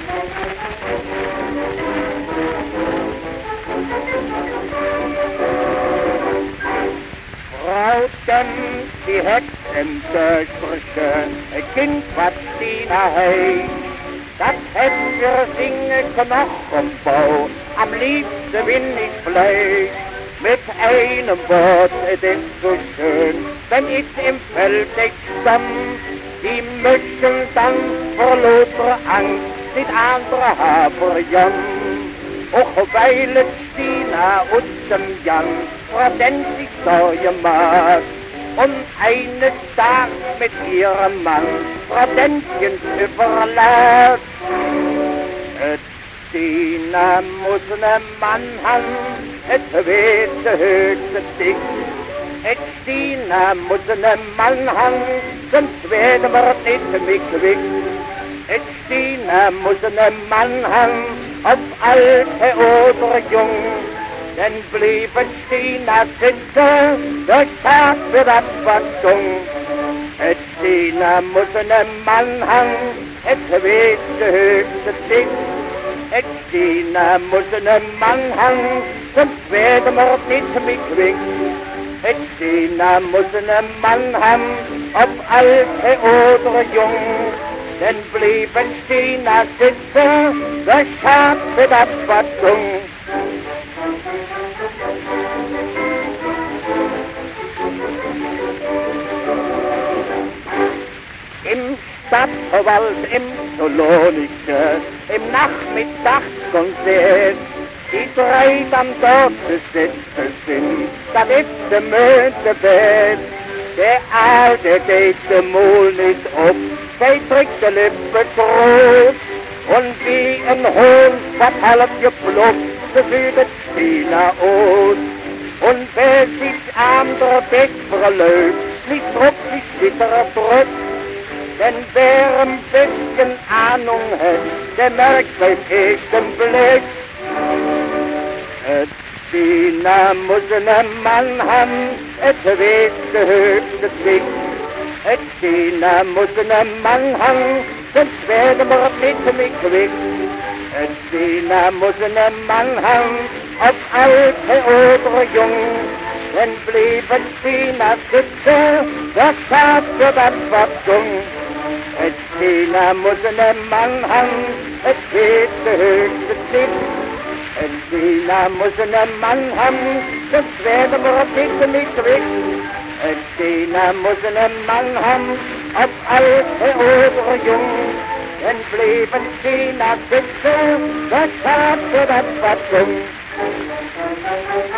Brauten, die Hexen durchbrüche, Kind was Stina heim. Das hätt wir singen Knochenbau, am liebsten bin ich Fleisch. Mit einem Wort, es ist so schön, wenn ich im Feld nicht stamm. Die möchten dann vor lauter Angst nicht andere Haberjan. Auch weil es Stina und dem Jan verdenkt sich neue Maß. Und eines Tages mit ihrem Mann Verdämmchen überlässt. Stina muss ne Mann haben, et weet de höchste Dick. Et Stina muss ne Mann haben, sonst werden wir nicht mit quick. Et Stina muss ne Mann haben, ob alte oder jung. Denn blieben Stina sitzen, durch Tag wird abwachsung. Et Stina muss ne Mann haben, et weet de höchste Dick. Et Stina muss ne Mann haben, sonst werden wir nicht mit quick. Et Stina muss ne Mann haben, ob alte oder jung. Denn blieben Stina sitzen, durch Tag wird abwachsung. Im Stadtwald, im Solonische, im Nachmittagskonzert, die drei am dort sitzen sind, da ist der Mönchebett. Der Alte geht dem Mul nicht auf, der trägt die Lippe groß, und wie ein Hohn verhalb geploppt, so sieht Stina aus. Und wer sich andere Bett verlöst, nicht drauf sich bitterer Brot. Denn wer ein bisschen Ahnung hat, der merkt beim ersten Blick. Stina muss ne Mann haben, et weet de höchste Dick. Et Stina muss ne Mann haben, sonst werden wir nicht mit quick. Et Stina muss ne Mann haben, ob alte oder jung. Denn blieben Stina sitzen, das Tag wird Abwachsung. Et Stina muss ne Mann haben, et weet de höchste Dick. Et Stina muss ne Mann haben, sonst werden wir nicht mit quick. Et Stina muss ne Mann haben, ob alte oder jung. Denn blieben Stina sitzen, das Tag wird Abwachsung.